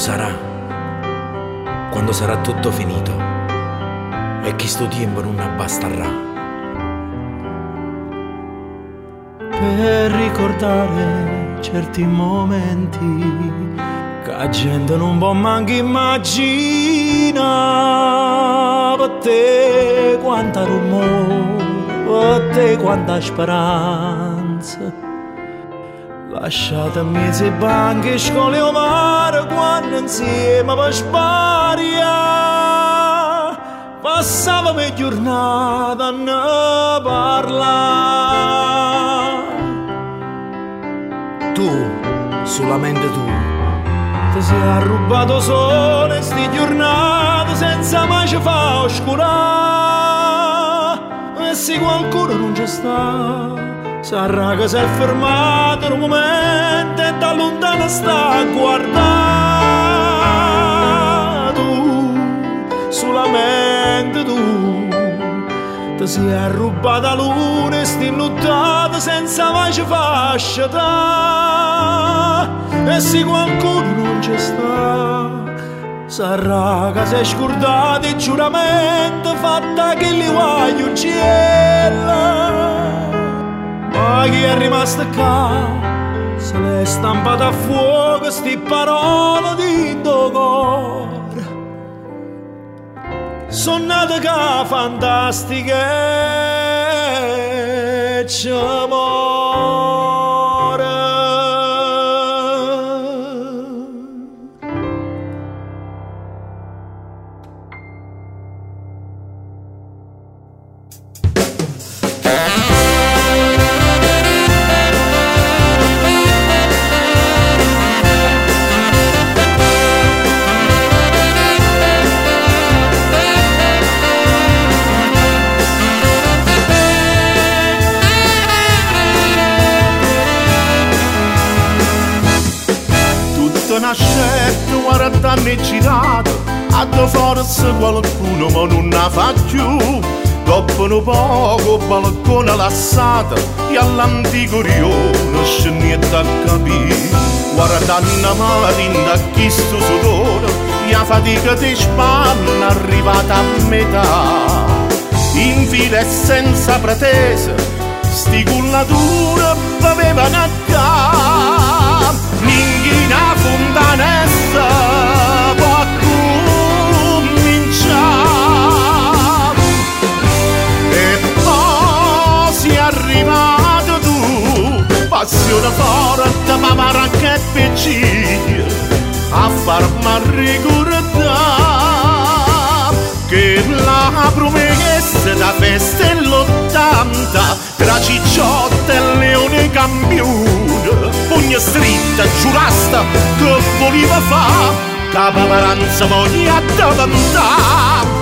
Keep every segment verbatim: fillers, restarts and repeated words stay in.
sarà, quando sarà tutto finito e che sto tempo non abbasterà per ricordare certi momenti che la gente non può manco immaginare. Per te quanta rumore, per te quanta speranza, lasciate mezzi banchi, scuole o mare, quando insieme per sbariare passavamo le giornate a ne parlare. Tu, solamente tu, ti sei rubato sole sti giornate senza mai ci fa oscurare. E se qualcuno non ci sta, sarà che si è fermato un momento e da lontano sta a guardare. Tu, solamente tu, ti sei rubata la luna e sti nottate senza mai ci fa asciutare. E se qualcuno non ci sta, sarà che si è scordato il giuramento fatta che li voglio uccidere. Ma chi è rimasto qua, se l'è stampata a fuoco sti parole di tuo cuore. Sono nate che fantastiche c'è amore. Nascetto guardando girato, a do forse qualcuno ma non la fa più. Dopo un poco balcone lasciata e all'antico rione scendete a capire. Guardando a mattina chi sto sudore e la fatica di spanna arrivata a metà. In fila e senza pretesa sti cullature bevevano a ca. Ninghina fontanessa può cominciare. E poi sei arrivato tu, passione forte ma mara che piccina, a farmi ricordare che la promessa da festa è l'ottanta, tra cicciotte e leone campione, pugna stritta, giurasta che voleva fa, capa paranza voglia davantare.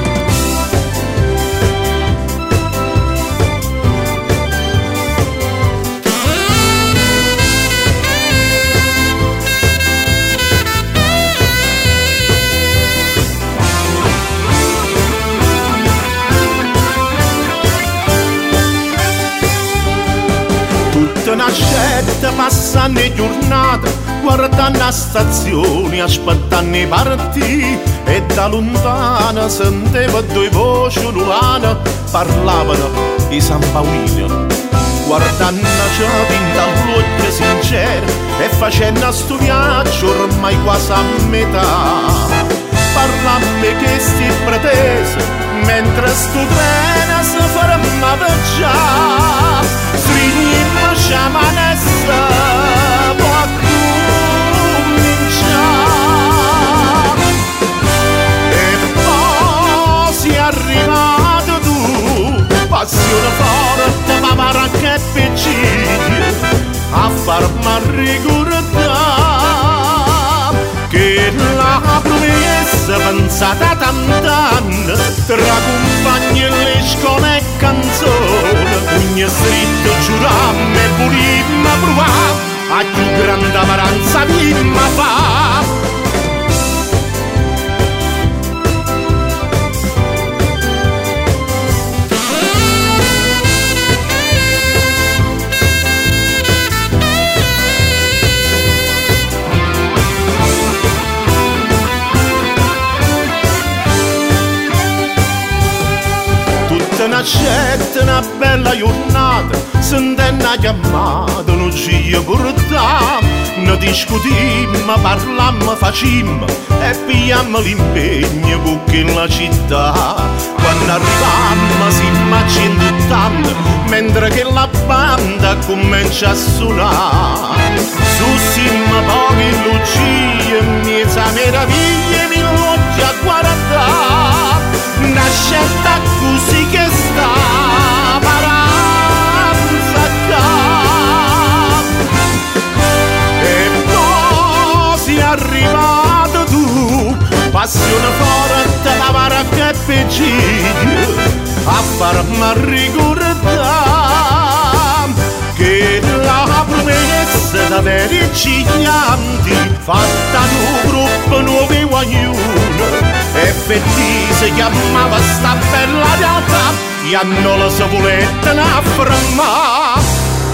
Una scelta passando le giornate, guardando la stazione, aspettando i partiti, e da lontana sentiva due voci ululane, parlavano i San Paolino. Guardando ciò vinta l'occhio sincero e facendo sto viaggio ormai quasi a metà. Parlammo che sti pretese, mentre sto treno si fermava già. Stringimmo sciamanessa, può cominciare. E poi sei arrivato tu, passione forte ma mara che piccina, a farmi ricordare che la promessa pensata tant'anni, tra compagni e le scole e canzoni, ogni stretto giurammo e volimmo provare a più grande amaranza vimma fa. accetta una bella giornata, sentendo una chiamata, non ci portiamo, ne discutimmo, parlammo, facimmo e pigliammo l'impegno perché la città. Quando arrivammo si immagina tutt'anno, mentre che la banda comincia a suonare. Su simma pochi luci, mezza meraviglia, mi loggia a guardare. Una scelta così che sta paranza qua. E poi sei arrivato tu, passione forte, la vara che peggiglio, a farmi ricordare che la promessa d'avere giganti fatta in un gruppo nuovo guaglione e per te si chiamava sta bella realtà e hanno la savoletta a fermare.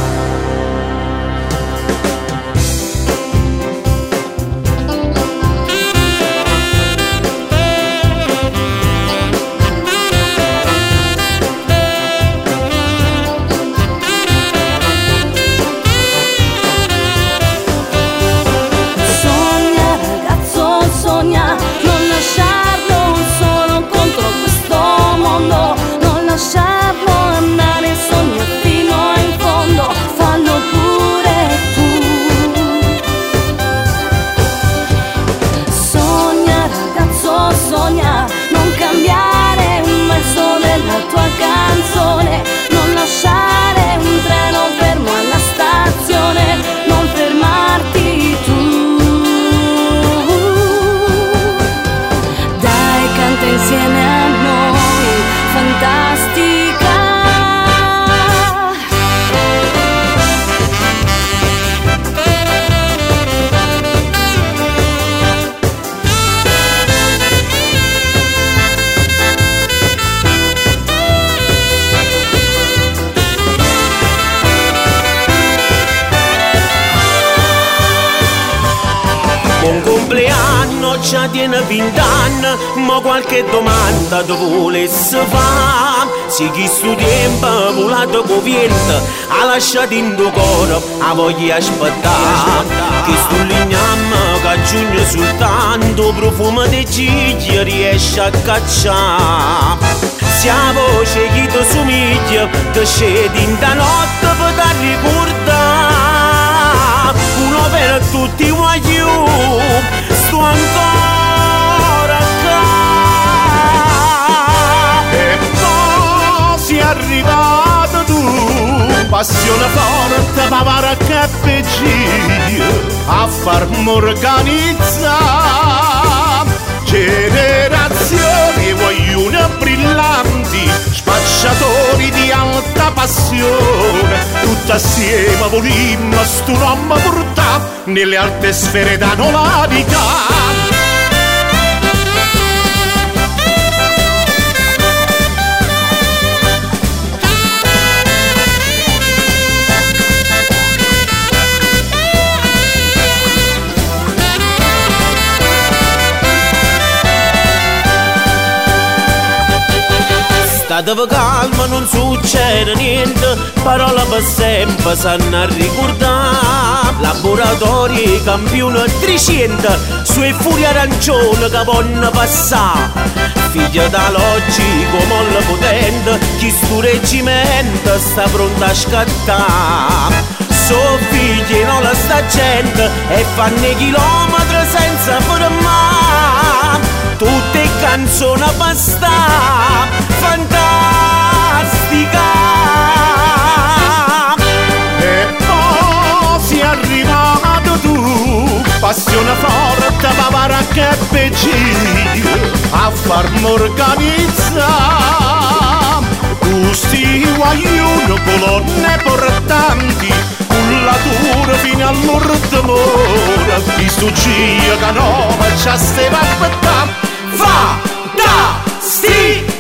Buon compleanno, già tiene vent'anni, ma qualche domanda tu volessi fare. Se chi sto tempo volato con vento, ha lasciato in tuo cuore, a voglia aspettare. Che sto lignammo, che a giugno soltanto, profumo di ciglia riesce a cacciare. Se a voce chi ti somiglia, ti scende in da notte per da ricordare. Uno per tutti voglio, sto ancora qua. E poi sei arrivato tu, passione forte, pavara che peggiglio, a farmi organizzare. Generazioni vogliono brillanti, spacciatori di alta passione, tutti assieme volimmo sto nome portare nelle alte sfere da nuova vita. Statevi calma, non succede niente, parole per sempre sanno a ricordare. Laboratori campione trecento, sue furie arancione che vanno passare. Figlia da logico, molle potente, chi sto reggimento sta pronto a scattare. So figli non la sta gente e fanno chilometri senza fermare. Tutte canzoni basta, fantastica. E poi sei arrivato tu, passione forte, pavara che peggiglio, a farmi organizzare. Questi guaglioni, colonne portanti, cullatura fino all'ordine, chi stuggia che no, ci stava aspettando. Fantastica!